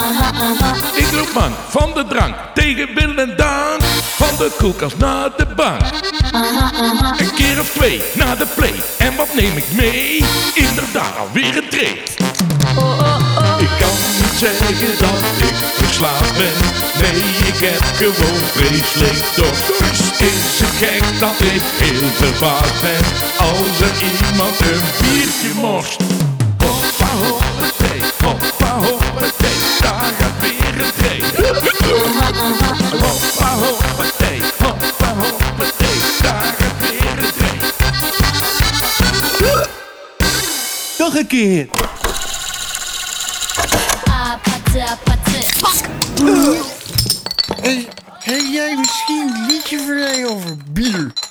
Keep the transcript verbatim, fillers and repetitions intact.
Ik loop man van de drank tegen wil en dank. Van de koelkast naar de bank. Een keer of twee naar de play. En wat neem ik mee? Inderdaad alweer een treat. Ik kan niet zeggen dat ik verslaafd ben. Nee, ik heb gewoon vreselijk dorst. Is het gek dat ik heel verbaasd ben als er iemand een biertje morst? Hoppa hoppatee, hoppa hoppatee, daar gaat weer een trein. Hoppa hoppatee, hoppa hoppatee, daar gaat weer een trein. Nog een keer. Hey, heb jij misschien een liedje voor mij over bier?